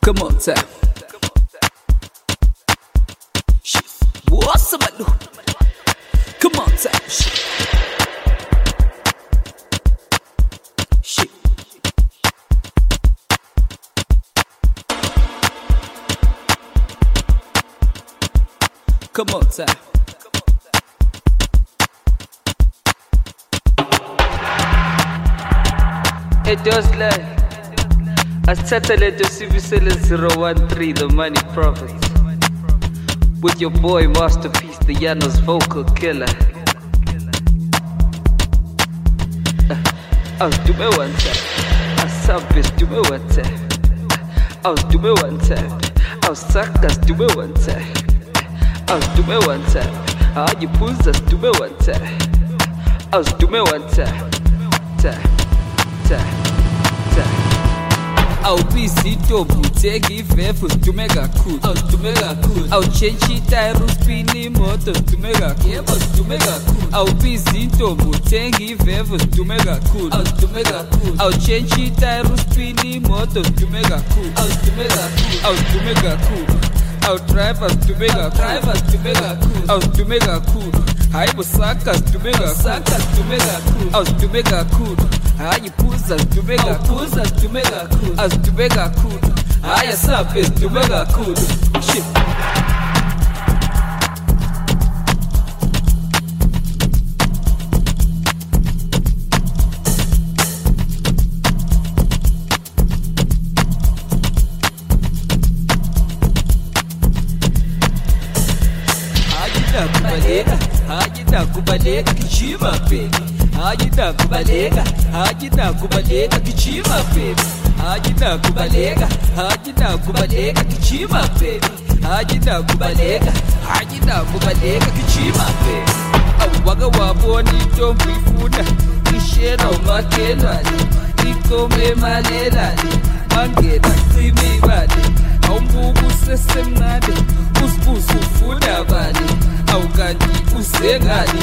Come on, time. Shit. What's up, man? Come on, time. Shit. Shit. Come on, time. It does like a satellite of CBCL 013, the money prophet. With your boy Masterpiece, the Yano's vocal killer. I was do me one time. I savage do me one time. I was do me one time. I was suckers do me one time. I was do me one time. How you pulls us do me one time. I was do me one time. Awubizito buteka ivefu sidume kakhulu awusidume kakhulu awutshentshe itayari uspini imoto sidume kakhulu yebo sidume kakhulu awubizinto buthenga ivefu sidume kakhulu awusidume kakhulu awutshentshe itayari uspini imoto sidume kakhulu awusidume kakhulu awusidume kakhulu awudriver sidume kakhulu awusidume kakhulu hayi busaka sidume kakhulu awusidume kakhulu hayi phuza sidume kakhulu asidume kakhulu hayi asaphe sidume kakhulu shit kubaleka kijima baby hajida kubaleka kijima baby hajida kubaleka kijima baby hajida kubaleka kijima baby awuwaka wabona intombi ifuna ishela umakhelwane ikome malelane mangena cima ibale awumbuka usesemncane usibuze ufuna bani awukanti usengani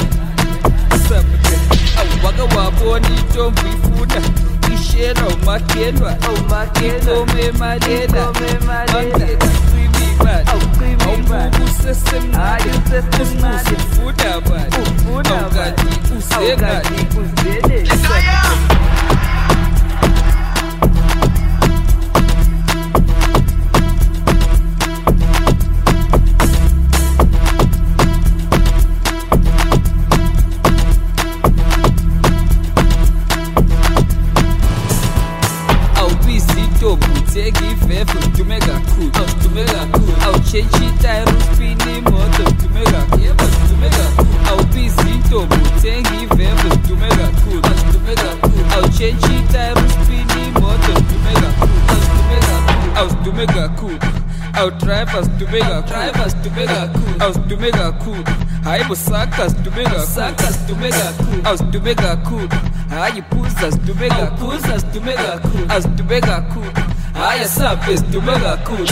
awuwaka wabona intombi ifuna ishela umakhelwane ikome malelane mangena cima ibale awumbuka usesemncane usibuze ufuna bani awukanti usengani Take ivefu sidume kakhulu awutshentshe itayari uspini imoto sidume kakhulu awubizinto buthenga ivefu sidume kakhulu awutshentshe itayari uspini imoto sidume kakhulu awusidume kakhulu awudriver sidume kakhulu awusidume kakhulu hayi busaka sidume kakhulu awusidume kakhulu hayi phuza sidume kakhulu asidume kakhulu hayi asaphe sidume kakhulu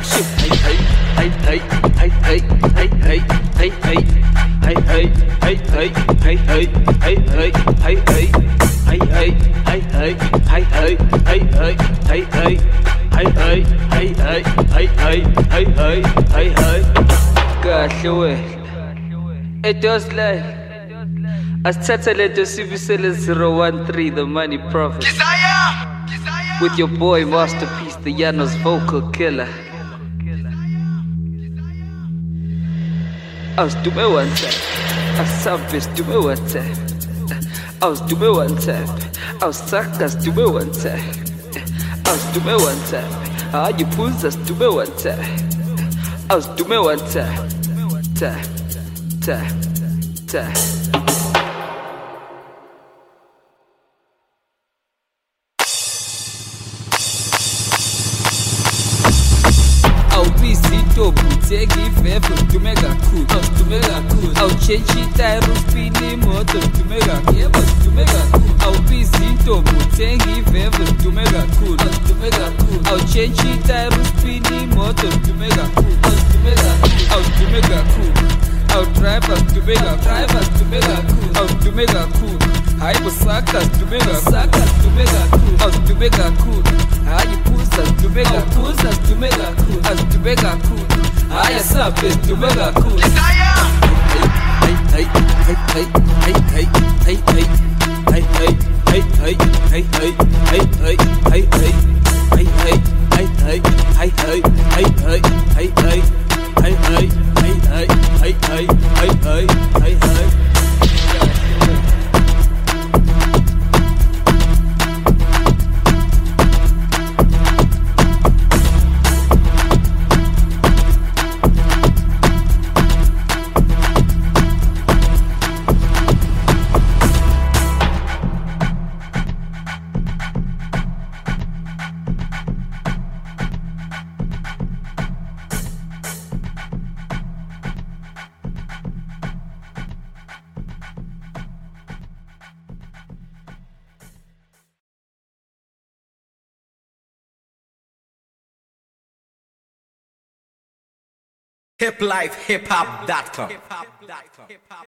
kahle wena it does like a satellite of CBCL 013, the money prophet. With your boy Masterpiece, the Yano's vocal killer. I was doing one time. I savage doing one time. I was doing one time. I was suckers doing one time. I was doing one time. How you pulls us doing one time. I was doing one time. awubizito buteka ivefu sidume kakhulu awutshentshe itayari uspini imoto sidume kakhulu awubizinto buthenga ivefu sidume kakhulu awutshentshe itayari uspini imoto sidume kakhulu awusidume kakhulu awudriver sidume kakhulu hayi busaka sidume kakhulu awusidume kakhulu hayi phuza sidume kakhulu hayi asabe sidume kakhulu hiplifehiphop.com